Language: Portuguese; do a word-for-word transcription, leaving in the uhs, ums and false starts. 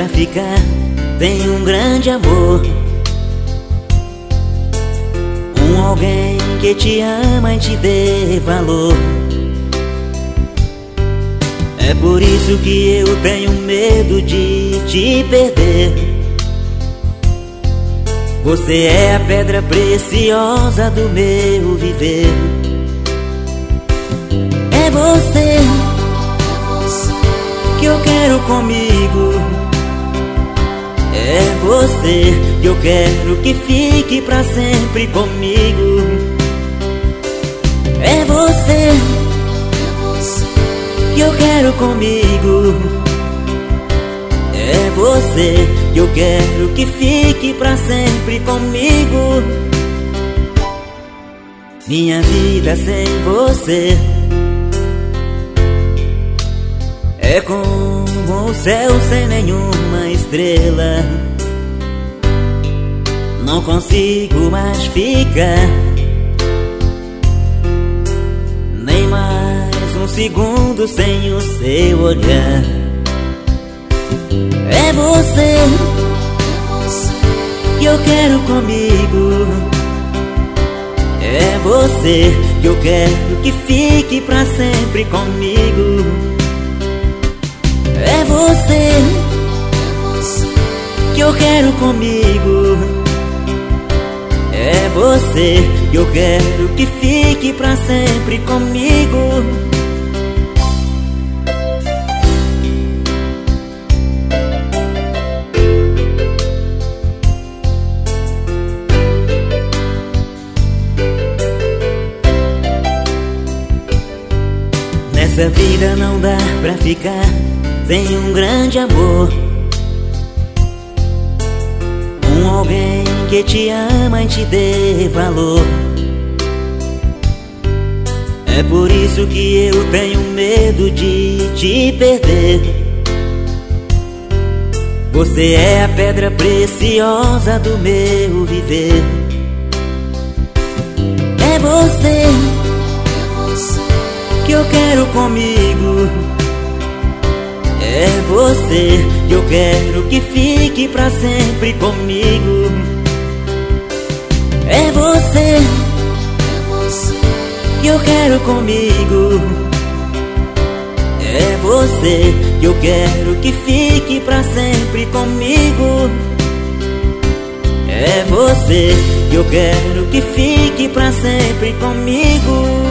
pra ficar. Tem um grande amor, um alguém que te ama e te dê valor. É por isso que eu tenho medo de te perder. Você é a pedra preciosa do meu viver. É você que eu quero comigo. É você que eu quero que fique pra sempre comigo. É você que eu quero comigo. É você que eu quero que fique pra sempre comigo. Minha vida sem você é como o céu sem nenhuma estrela. Não consigo mais ficar nem mais um segundo sem o seu olhar. É você que eu quero comigo. É você que eu quero que fique pra sempre comigo. É você que eu quero comigo. É você que eu quero que fique pra sempre comigo. Nessa vida não dá pra ficar sem um grande amor, um alguém que te ama e te dê valor. É por isso que eu tenho medo de te perder. Você é a pedra preciosa do meu viver. É você que eu quero comigo. É você que eu quero que fique pra sempre comigo. É você que eu quero comigo. É você que eu quero que fique pra sempre comigo. É você que eu quero que fique pra sempre comigo.